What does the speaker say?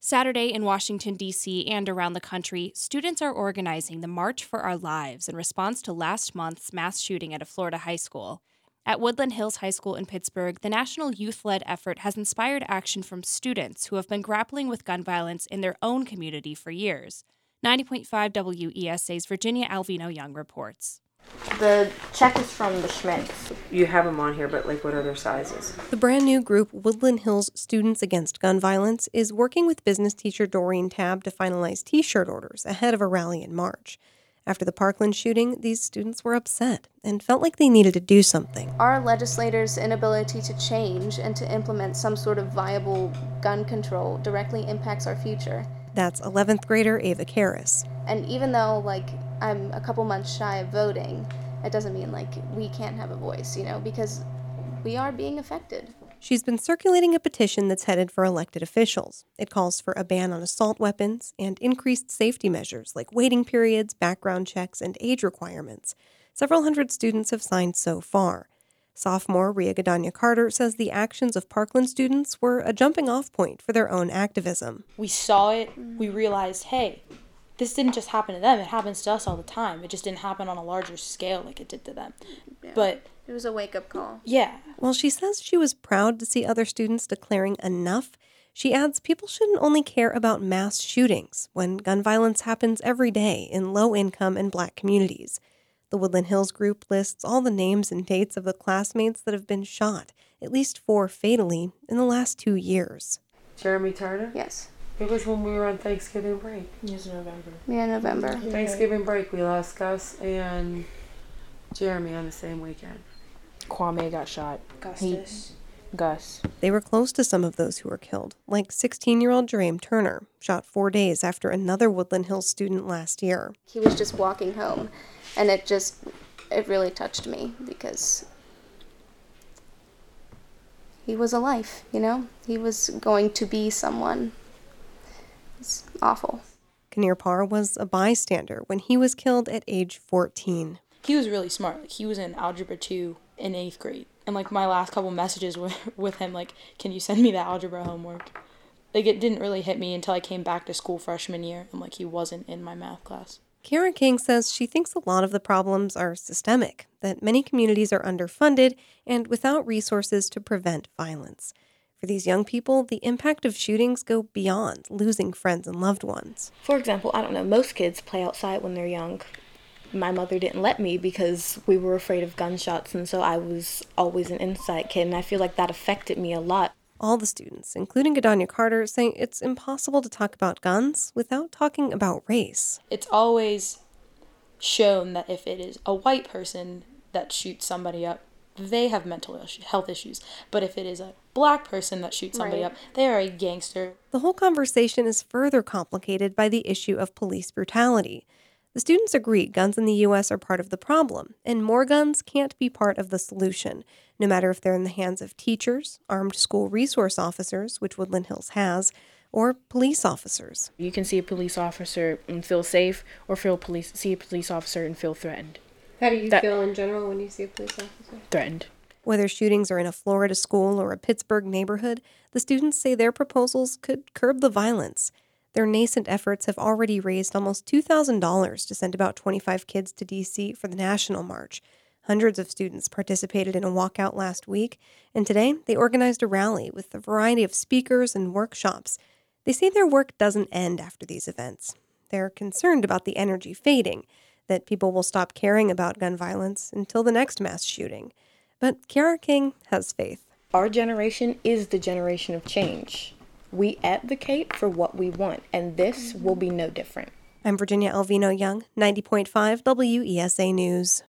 Saturday in Washington, D.C. and around the country, students are organizing the March for Our Lives in response to last month's mass shooting at a Florida high school. At Woodland Hills High School in Pittsburgh, the national youth-led effort has inspired action from students who have been grappling with gun violence in their own community for years. 90.5 WESA's Virginia Alvino Young reports. The check is from the Schmitz. You have them on here, but what are their sizes? The brand new group Woodland Hills Students Against Gun Violence is working with business teacher Doreen Tabb to finalize T-shirt orders ahead of a rally in March. After the Parkland shooting, these students were upset and felt like they needed to do something. Our legislators' inability to change and to implement some sort of viable gun control directly impacts our future. That's 11th grader Ava Karras. And even though, I'm a couple months shy of voting, it doesn't mean, we can't have a voice, because we are being affected. She's been circulating a petition that's headed for elected officials. It calls for a ban on assault weapons and increased safety measures like waiting periods, background checks, and age requirements. Several hundred students have signed so far. Sophomore Ria Gadanya Carter says the actions of Parkland students were a jumping-off point for their own activism. We saw it, we realized, hey, this didn't just happen to them, it happens to us all the time. It just didn't happen on a larger scale like it did to them. Yeah. But it was a wake-up call. Yeah. While she says she was proud to see other students declaring enough, she adds people shouldn't only care about mass shootings when gun violence happens every day in low-income and Black communities. The Woodland Hills group lists all the names and dates of the classmates that have been shot, at least 4 fatally, in the last 2 years. Jeremy Turner? Yes. It was when we were on Thanksgiving break. It's November. Yeah, November. Thanksgiving break, we lost Gus and Jeremy on the same weekend. Kwame got shot. Gus. They were close to some of those who were killed, like 16-year-old Jerame Turner, shot 4 days after another Woodland Hills student last year. He was just walking home, and it really touched me because he was a life, He was going to be someone. It's awful. Kinnear Parr was a bystander when he was killed at age 14. He was really smart. He was in Algebra 2 in 8th grade. And, my last couple messages with him, can you send me that algebra homework? It didn't really hit me until I came back to school freshman year, and, he wasn't in my math class. Kara King says she thinks a lot of the problems are systemic, that many communities are underfunded and without resources to prevent violence. For these young people, the impact of shootings go beyond losing friends and loved ones. For example, most kids play outside when they're young. My mother didn't let me because we were afraid of gunshots, and so I was always an inside kid, and I feel like that affected me a lot. All the students, including Gadanya Carter, say it's impossible to talk about guns without talking about race. It's always shown that if it is a white person that shoots somebody up, they have mental health issues. But if it is a Black person that shoots somebody up, they are a gangster. The whole conversation is further complicated by the issue of police brutality. The students agree guns in the U.S. are part of the problem, and more guns can't be part of the solution, no matter if they're in the hands of teachers, armed school resource officers, which Woodland Hills has, or police officers. You can see a police officer and feel safe, or see a police officer and feel threatened. How do you feel in general when you see a police officer? Threatened. Whether shootings are in a Florida school or a Pittsburgh neighborhood, the students say their proposals could curb the violence. Their nascent efforts have already raised almost $2,000 to send about 25 kids to D.C. for the National March. Hundreds of students participated in a walkout last week, and today they organized a rally with a variety of speakers and workshops. They say their work doesn't end after these events. They're concerned about the energy fading, that people will stop caring about gun violence until the next mass shooting. But Kara King has faith. Our generation is the generation of change. We advocate for what we want, and this will be no different. I'm Virginia Alvino Young, 90.5 WESA News.